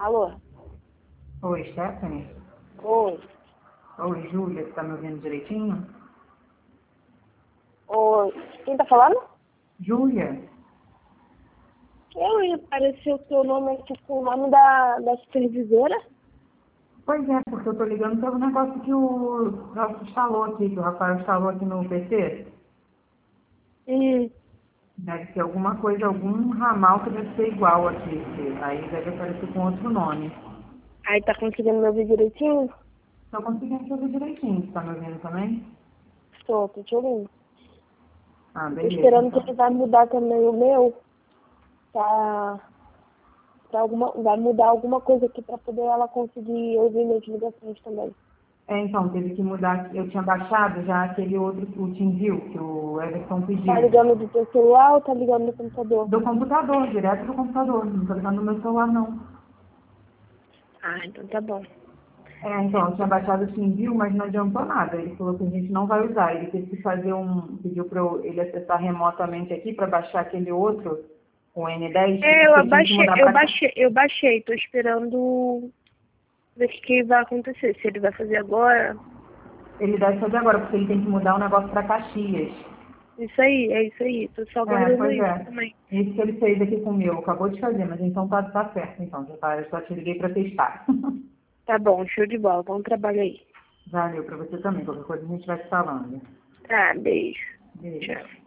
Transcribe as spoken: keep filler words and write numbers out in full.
Alô? Oi, Stephanie? Oi. Oi, Júlia, você tá me ouvindo direitinho? Oi. Quem tá falando? Júlia? Eu, apareceu o teu nome aqui com o nome da, da supervisora. Pois é, porque eu tô ligando pelo negócio que o nosso instalou aqui, que o Rafael instalou aqui no P C. Hum. Deve ser alguma coisa, algum ramal que deve ser igual aqui. Que aí deve aparecer com outro nome. Aí tá conseguindo me ouvir direitinho? Tô conseguindo te ouvir direitinho, você tá me ouvindo também? Estou, tô te ouvindo. Ah, Eu tô beleza, esperando que então. ele vai mudar também o meu. Pra, pra alguma, vai mudar alguma coisa aqui pra poder ela conseguir ouvir minhas ligações também. É, então, teve que mudar, eu tinha baixado já aquele outro, o TeamView, que o Everton Tá pediu. ligando do teu celular ou tá ligando do computador? Do computador, direto do computador, não tô ligando no meu celular não. Ah, então tá bom. É, então, eu tinha baixado o TeamView, mas não adiantou nada. Ele falou que a gente não vai usar. Ele teve que fazer um, pediu para ele acessar remotamente aqui para baixar aquele outro, o N dez, É, eu porque tinha que abaixei, mudar eu para cá. baixei, eu baixei, tô esperando ver o que que vai acontecer. Se ele vai fazer agora. Ele deve fazer agora, porque ele tem que mudar o negócio para Caxias. Isso aí, é isso aí. Tô só É, aguardando pois isso é. também. Isso que ele fez aqui com o meu, acabou de fazer, mas então tá, tá certo, então, já tá, eu só te liguei para testar. Tá bom, show de bola. Bom trabalho aí. Valeu para você também, qualquer coisa a gente vai te falando. Tá, beijo. Beijo. Tchau.